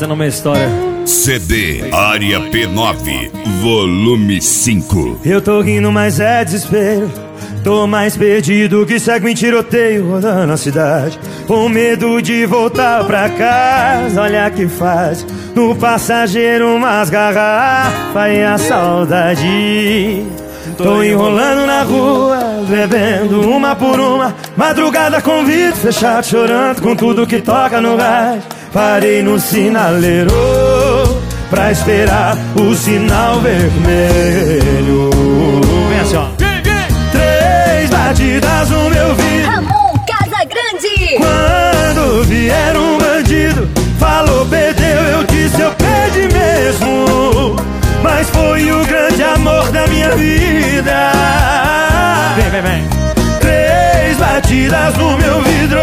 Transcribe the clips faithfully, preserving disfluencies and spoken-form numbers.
Essa não é uma história. C D Área P nove, volume cinco. Eu tô rindo, mas é desespero. Tô mais perdido que segue em tiroteio rodando a cidade, com medo de voltar pra casa. Olha que faz no passageiro umas garrafas e a saudade. Tô enrolando na rua, bebendo uma por uma, madrugada com vidro fechado, chorando com tudo que toca no rádio. Parei no sinaleiro pra esperar o sinal vermelho. Vem assim, ó. Três batidas no meu vidro. Ramon Casagrande. Quando vier um bandido, falou perdeu, eu disse eu perdi mesmo. Mas foi o grande amor da minha vida. Vem, vem, vem. Três batidas no meu vidro.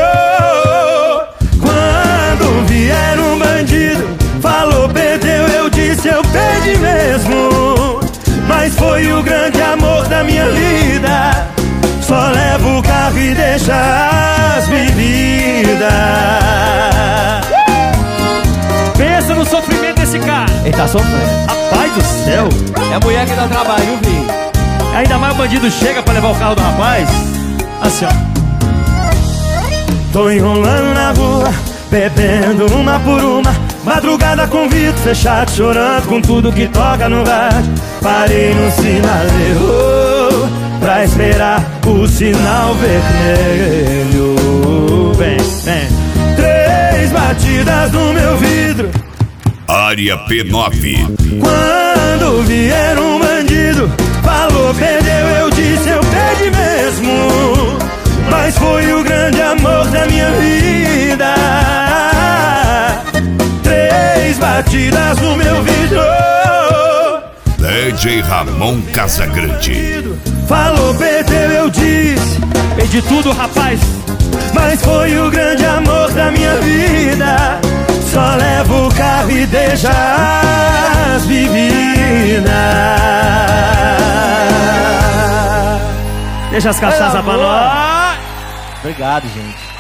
Quando vier um bandido, falou perdeu, eu disse eu perdi mesmo. Mas foi o grande amor da minha vida. Só levo o carro e deixa as bebidas. Pensa no sofrimento desse cara. Ele tá sofrendo. Rapaz do céu. É a mulher que dá trabalho, viu, filho? Ainda mais o bandido chega pra levar o carro do rapaz. Assim, ó. Tô enrolando na rua, bebendo uma por uma, madrugada com vidro fechado, chorando com tudo que toca no rádio. Parei no sinaleiro pra esperar o sinal vermelho. Vem, vem. Três batidas no meu vidro. Área P nove. Quando vier um bandido, falou perdeu, eu disse eu perdi mesmo. Mas foi o grande amor da minha vida. Três batidas no meu vidro. D J Ramon Casagrande. Falou perdeu, eu disse Perdi tudo, rapaz. mas foi o grande amor da minha vida. Só levo o carro e deixa as bebidas. Deixa as cachaças pra nós. Obrigado, gente.